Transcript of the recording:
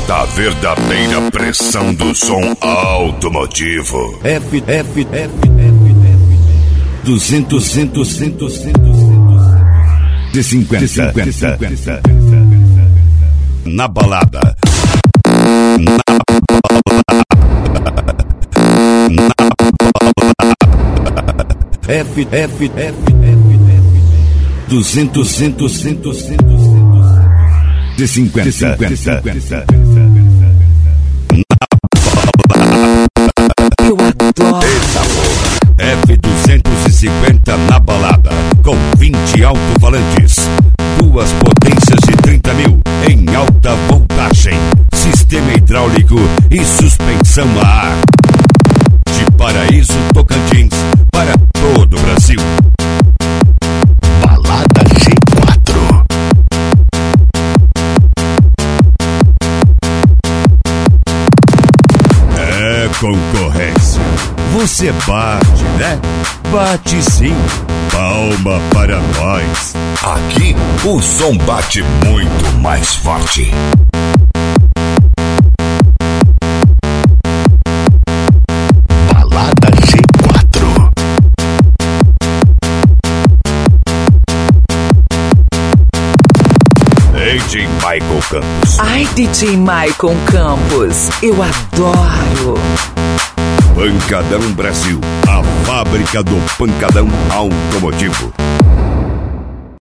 A verdadeira pressão do som automotivo. F 200 de 50. Na balada. F 200 de 50. Eu adoro. F250 na balada, com 20 alto-falantes, 2 potências de 30 mil em alta voltagem, sistema hidráulico e suspensão a ar. De Paraíso, Tocantins, para todo o Brasil. Balada G4. É concorrência. Você bate, né? Bate sim. Palma para nós. Aqui o som bate muito mais forte. Balada G4. DJ Michael Campos. Ai, DJ Michael Campos, eu adoro. Pancadão Brasil, a fábrica do pancadão automotivo.